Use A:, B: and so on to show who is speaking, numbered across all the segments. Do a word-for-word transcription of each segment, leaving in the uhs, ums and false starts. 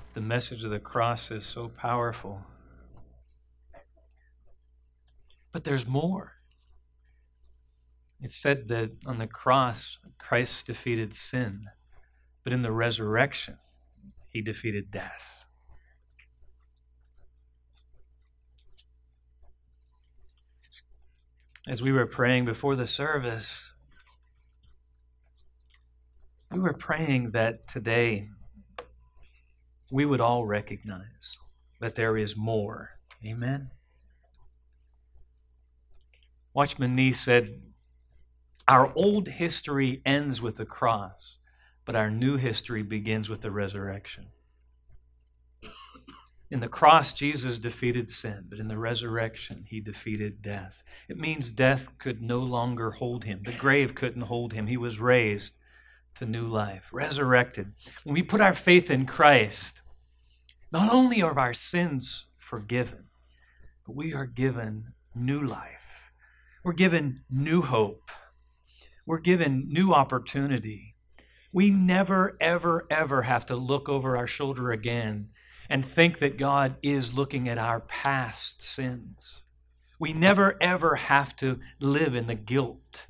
A: The message of the cross is so powerful. But there's more. It's said that on the cross, Christ defeated sin, but in the resurrection, he defeated death. As we were praying before the service, we were praying that today we would all recognize that there is more. Amen? Watchman Nee said, "Our old history ends with the cross, but our new history begins with the resurrection." In the cross, Jesus defeated sin, but in the resurrection, he defeated death. It means death could no longer hold him. The grave couldn't hold him. He was raised to new life, resurrected. When we put our faith in Christ, not only are our sins forgiven, but we are given new life. We're given new hope. We're given new opportunity. We never, ever, ever have to look over our shoulder again and think that God is looking at our past sins. We never, ever have to live in the guilt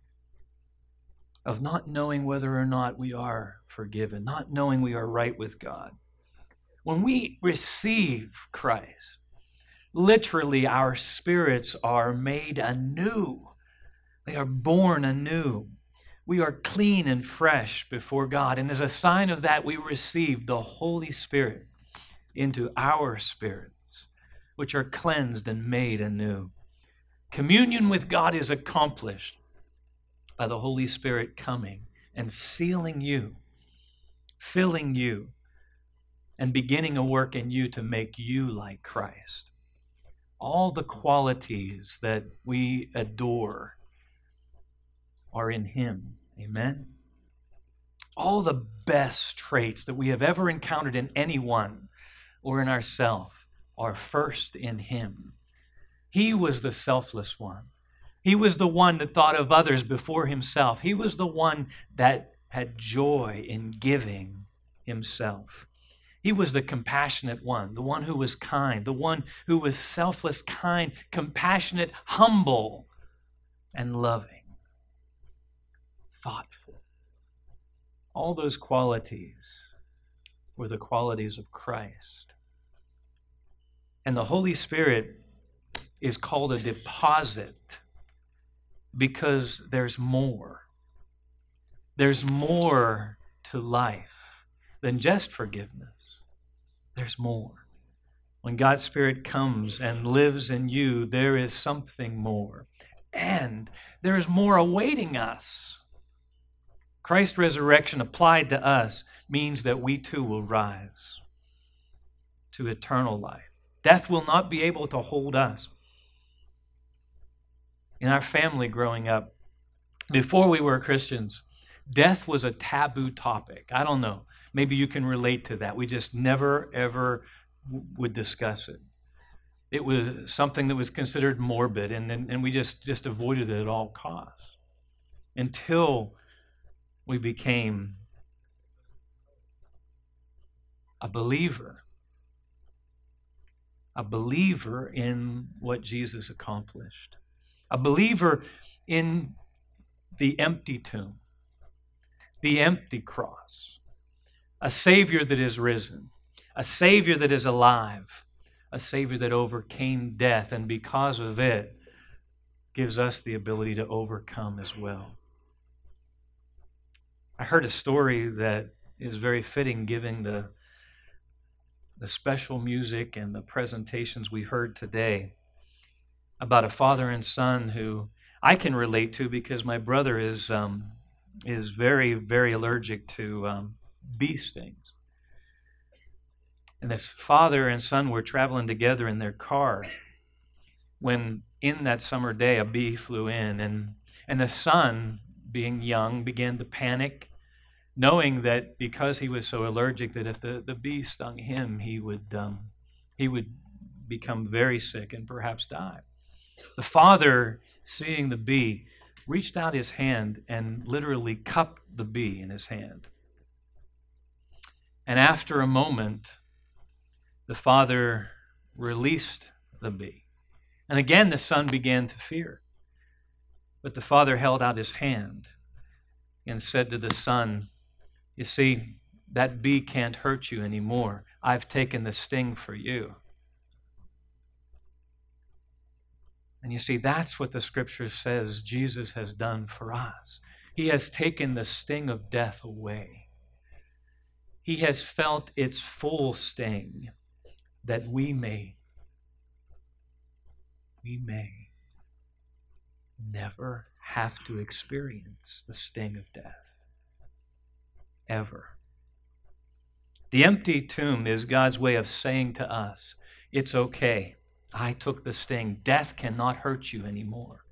A: of not knowing whether or not we are forgiven, not knowing we are right with God. When we receive Christ, literally our spirits are made anew. They are born anew. We are clean and fresh before God. And as a sign of that, we receive the Holy Spirit into our spirits, which are cleansed and made anew. Communion with God is accomplished by the Holy Spirit coming and sealing you, filling you, and beginning a work in you to make you like Christ. All the qualities that we adore are in him. Amen? All the best traits that we have ever encountered in anyone or in ourselves are first in him. He was the selfless one. He was the one that thought of others before himself. He was the one that had joy in giving himself. He was the compassionate one, the one who was kind, the one who was selfless, kind, compassionate, humble, and loving, thoughtful. All those qualities were the qualities of Christ. And the Holy Spirit is called a deposit because there's more. There's more to life than just forgiveness. There's more. When God's Spirit comes and lives in you, there is something more. And there is more awaiting us. Christ's resurrection applied to us means that we too will rise to eternal life. Death will not be able to hold us. In our family growing up, before we were Christians, death was a taboo topic. I don't know. Maybe you can relate to that. We just never, ever w- would discuss it. It was something that was considered morbid, and, and, and we just, just avoided it at all costs until we became a believer. A believer in what Jesus accomplished. A believer in the empty tomb, the empty cross. A Savior that is risen. A Savior that is alive. A Savior that overcame death, and because of it, gives us the ability to overcome as well. I heard a story that is very fitting given the, the special music and the presentations we heard today about a father and son who I can relate to because my brother is um, is very, very allergic to um, bee stings. And this father and son were traveling together in their car when in that summer day a bee flew in, and, and the son, being young, began to panic, knowing that because he was so allergic that if the, the bee stung him, he would um, he would become very sick and perhaps die. The father, seeing the bee, reached out his hand and literally cupped the bee in his hand. And after a moment, the Father released the bee. And again, the Son began to fear. But the Father held out his hand and said to the Son, you see, that bee can't hurt you anymore. I've taken the sting for you. And you see, that's what the Scripture says Jesus has done for us. He has taken the sting of death away. He has felt its full sting that we may, we may never have to experience the sting of death. Ever. The empty tomb is God's way of saying to us, it's okay. I took the sting. Death cannot hurt you anymore.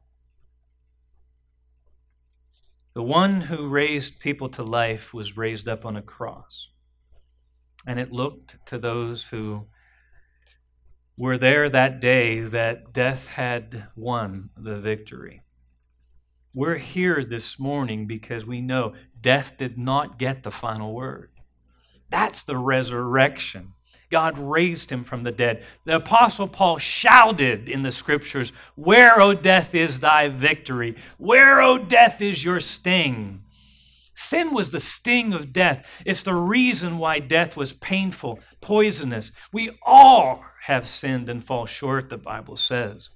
A: The one who raised people to life was raised up on a cross. And it looked to those who were there that day that death had won the victory. We're here this morning because we know death did not get the final word. That's the resurrection. God raised him from the dead. The Apostle Paul shouted in the Scriptures, where, O death, is thy victory? Where, O death, is your sting? Sin was the sting of death. It's the reason why death was painful, poisonous. We all have sinned and fall short, the Bible says.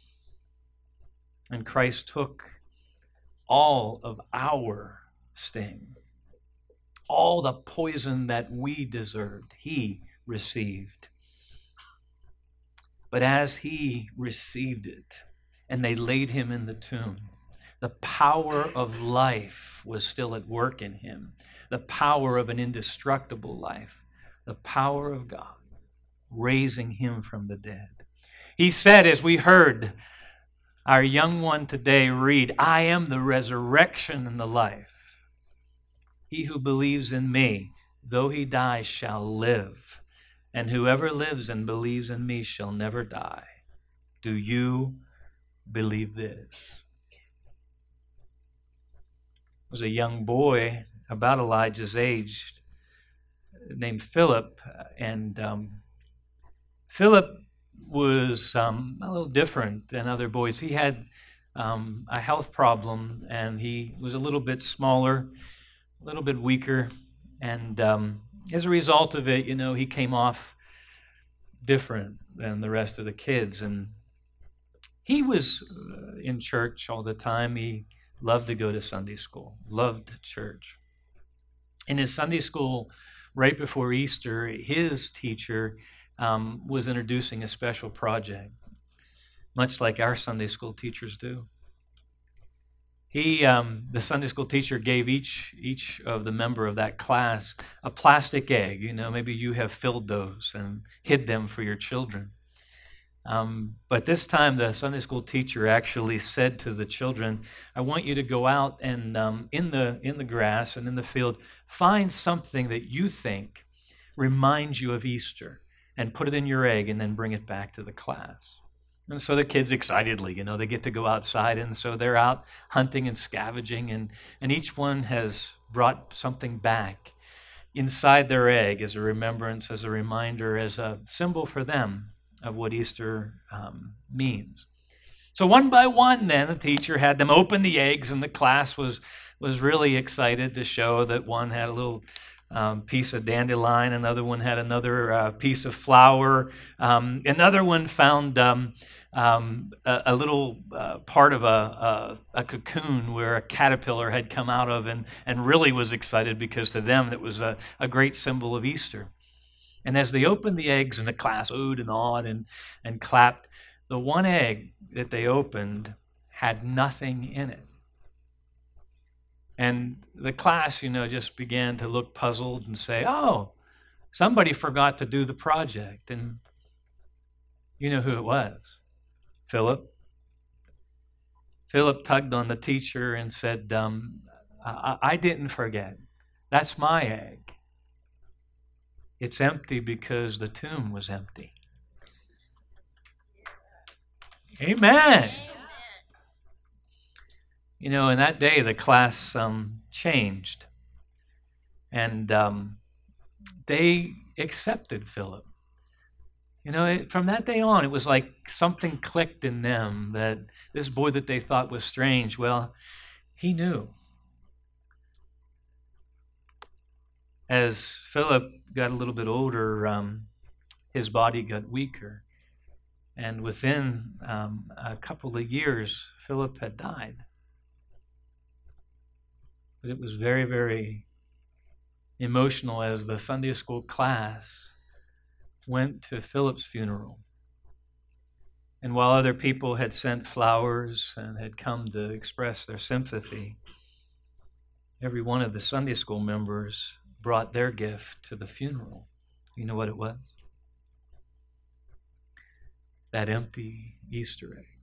A: And Christ took all of our sting, all the poison that we deserved, he received. But as he received it, and they laid him in the tomb, the power of life was still at work in him. The power of an indestructible life. The power of God raising him from the dead. He said, as we heard our young one today read, I am the resurrection and the life. He who believes in me, though he die, shall live. And whoever lives and believes in me shall never die. Do you believe this? There was a young boy about Elijah's age named Philip, and um, Philip was um, a little different than other boys. He had um, a health problem, and he was a little bit smaller, a little bit weaker, and um, as a result of it, you know, he came off different than the rest of the kids. And he was uh, in church all the time. He loved to go to Sunday school, loved church. In his Sunday school, right before Easter, his teacher um, was introducing a special project, much like our Sunday school teachers do. He, um, the Sunday school teacher, gave each each of the member of that class a plastic egg. You know, maybe you have filled those and hid them for your children. Um, but this time, the Sunday school teacher actually said to the children, "I want you to go out and um, in the in the grass and in the field, find something that you think reminds you of Easter, and put it in your egg, and then bring it back to the class." And so the kids excitedly, you know, they get to go outside, and so they're out hunting and scavenging, and, and each one has brought something back inside their egg as a remembrance, as a reminder, as a symbol for them of what Easter um, means. So one by one, then, the teacher had them open the eggs, and the class was, was really excited to show that one had a little Um, piece of dandelion, another one had another uh, piece of flower, um, another one found um, um, a, a little uh, part of a, a, a cocoon where a caterpillar had come out of, and, and really was excited because to them it was a, a great symbol of Easter. And as they opened the eggs, and the class oohed and awed and, and clapped, the one egg that they opened had nothing in it. And the class, you know, just began to look puzzled and say, oh, somebody forgot to do the project. And you know who it was? Philip. Philip tugged on the teacher and said, um, I-, I didn't forget. That's my egg. It's empty because the tomb was empty. Amen. You know, in that day, the class um, changed. And um, they accepted Philip. You know, it, from that day on, it was like something clicked in them that this boy that they thought was strange, well, he knew. As Philip got a little bit older, um, his body got weaker. And within um, a couple of years, Philip had died. But it was very, very emotional as the Sunday school class went to Philip's funeral. And while other people had sent flowers and had come to express their sympathy, every one of the Sunday school members brought their gift to the funeral. You know what it was? That empty Easter egg.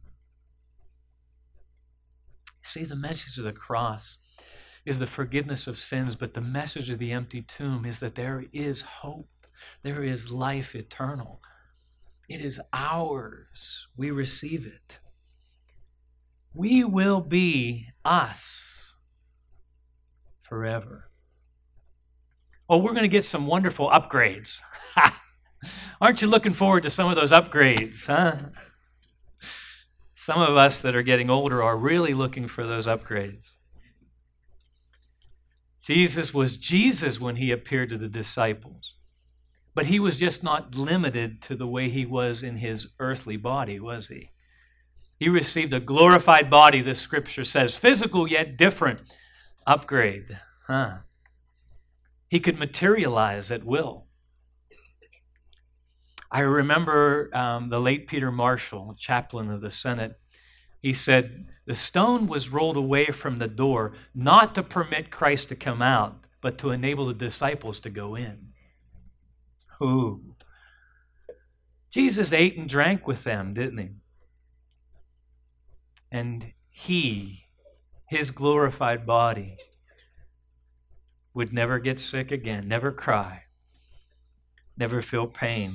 A: See, the message of the cross is the forgiveness of sins, but the message of the empty tomb is that there is hope. There is life eternal. It is ours. We receive it. We will be us forever. Oh, we're going to get some wonderful upgrades. Aren't you looking forward to some of those upgrades, huh? Some of us that are getting older are really looking for those upgrades. Jesus was Jesus when he appeared to the disciples. But he was just not limited to the way he was in his earthly body, was he? He received a glorified body, the scripture says, physical yet different. Upgrade, huh? He could materialize at will. I remember um, the late Peter Marshall, chaplain of the Senate. He said, the stone was rolled away from the door, not to permit Christ to come out, but to enable the disciples to go in. Ooh. Jesus ate and drank with them, didn't he? And he, his glorified body, would never get sick again, never cry, never feel pain.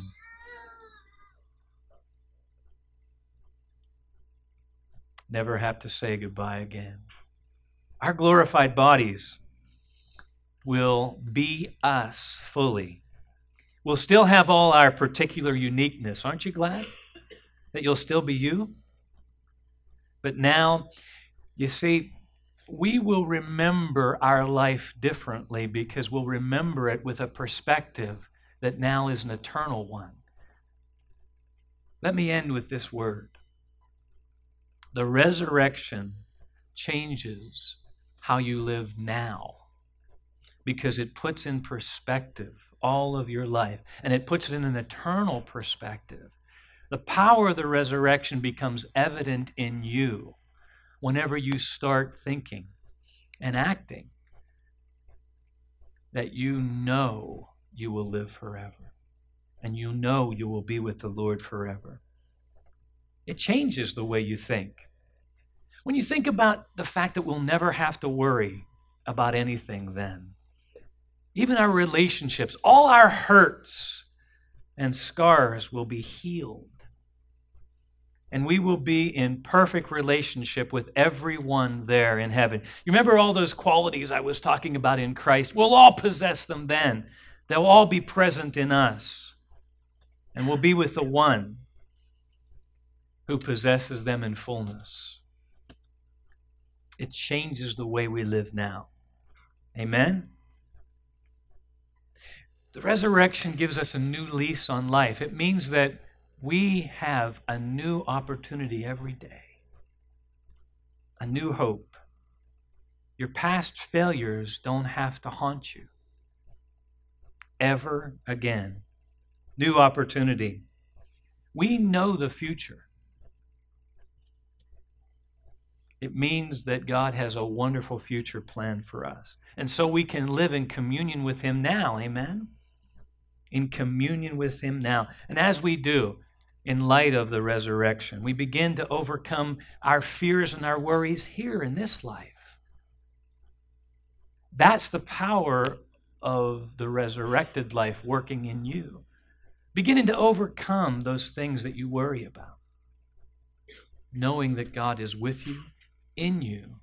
A: Never have to say goodbye again. Our glorified bodies will be us fully. We'll still have all our particular uniqueness. Aren't you glad that you'll still be you? But now, you see, we will remember our life differently because we'll remember it with a perspective that now is an eternal one. Let me end with this word. The resurrection changes how you live now because it puts in perspective all of your life, and it puts it in an eternal perspective. The power of the resurrection becomes evident in you whenever you start thinking and acting that you know you will live forever, and you know you will be with the Lord forever. It changes the way you think. When you think about the fact that we'll never have to worry about anything then, even our relationships, all our hurts and scars will be healed. And we will be in perfect relationship with everyone there in heaven. You remember all those qualities I was talking about in Christ? We'll all possess them then. They'll all be present in us. And we'll be with the one who possesses them in fullness. It changes the way we live now. Amen? The resurrection gives us a new lease on life. It means that we have a new opportunity every day, a new hope. Your past failures don't have to haunt you ever again. New opportunity. We know the future. It means that God has a wonderful future planned for us. And so we can live in communion with Him now. Amen? In communion with Him now. And as we do, in light of the resurrection, we begin to overcome our fears and our worries here in this life. That's the power of the resurrected life working in you. Beginning to overcome those things that you worry about. Knowing that God is with you, in you.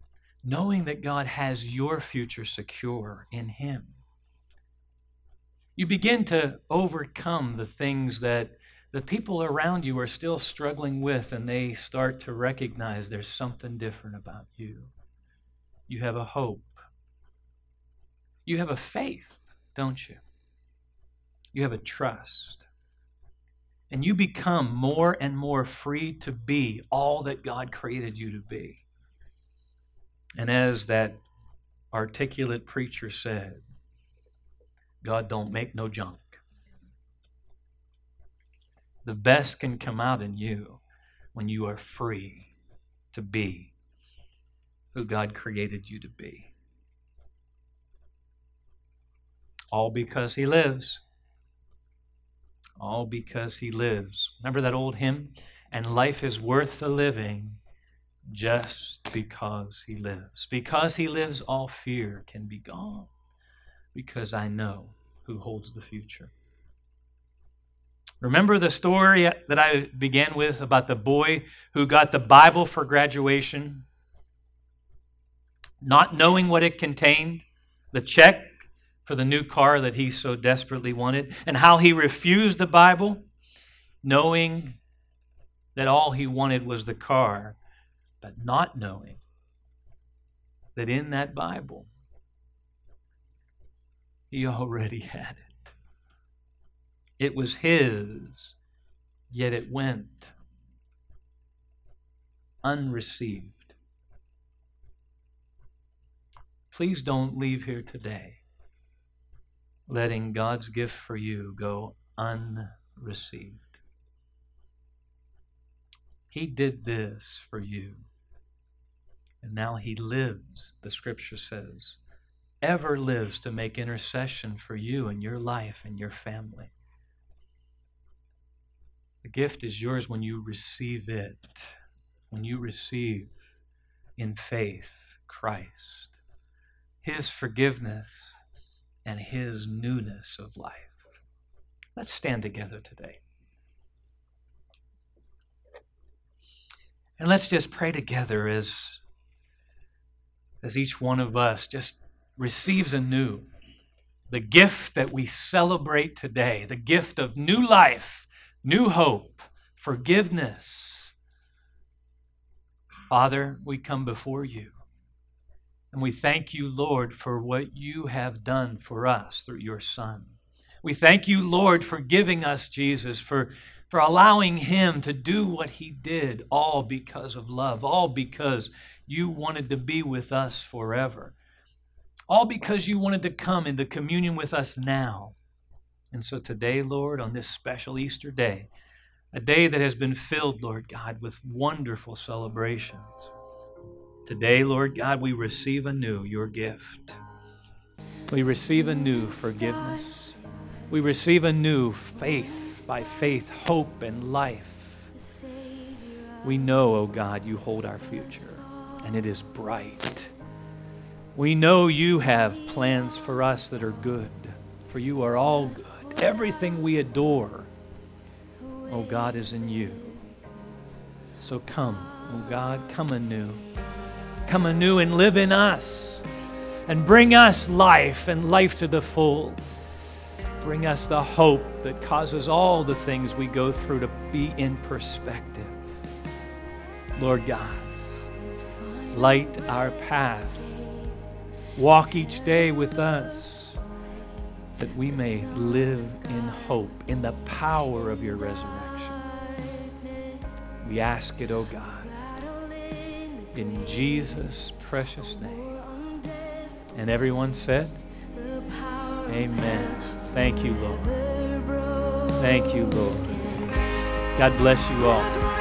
A: Knowing that God has your future secure in Him. You begin to overcome the things that the people around you are still struggling with, and they start to recognize there's something different about you. You have a hope. You have a faith, don't you? You have a trust. And you become more and more free to be all that God created you to be. And as that articulate preacher said, God don't make no junk. The best can come out in you when you are free to be who God created you to be. All because He lives. All because He lives. Remember that old hymn? And life is worth the living just because He lives. Because He lives, all fear can be gone. Because I know who holds the future. Remember the story that I began with about the boy who got the Bible for graduation, not knowing what it contained, the check for the new car that he so desperately wanted, and how he refused the Bible, knowing that all he wanted was the car, but not knowing that in that Bible, he already had it. It was his, yet it went unreceived. Please don't leave here today letting God's gift for you go unreceived. He did this for you. And now He lives, the Scripture says, ever lives to make intercession for you and your life and your family. The gift is yours when you receive it, when you receive in faith Christ, His forgiveness and His newness of life. Let's stand together today. And let's just pray together as, as each one of us just receives anew the gift that we celebrate today, the gift of new life, new hope, forgiveness. Father, we come before You, and we thank You, Lord, for what You have done for us through Your Son. We thank You, Lord, for giving us Jesus, for, for allowing Him to do what He did, all because of love, all because You wanted to be with us forever, all because You wanted to come into communion with us now. And so today, Lord, on this special Easter day, a day that has been filled, Lord God, with wonderful celebrations. Today, Lord God, we receive anew Your gift. We receive anew forgiveness. We receive anew faith, by faith, hope and life. We know, oh God, You hold our future, and it is bright. We know You have plans for us that are good, for You are all good. Everything we adore, oh God, is in You. So come, oh God, come anew. Come anew and live in us. And bring us life and life to the full. Bring us the hope that causes all the things we go through to be in perspective. Lord God, light our path. Walk each day with us, that we may live in hope, in the power of Your resurrection. We ask it, O God, in Jesus' precious name. And everyone said, amen. Thank You, Lord. Thank You, Lord. God bless you all.